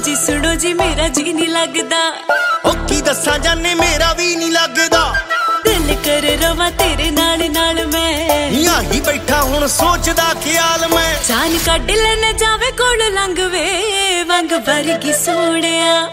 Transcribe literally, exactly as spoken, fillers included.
जी सुनो जी मेरा जी नहीं लगदा। ओ की दस्सां जाने मेरा भी नहीं लगदा। दिल कर रवा तेरे नाल नाल मैं यहीं बैठा हुण सोचदा ख्याल मैं। जान कढ ले न जावे कोल लंघ वे वंग वर्गी सोहणिया।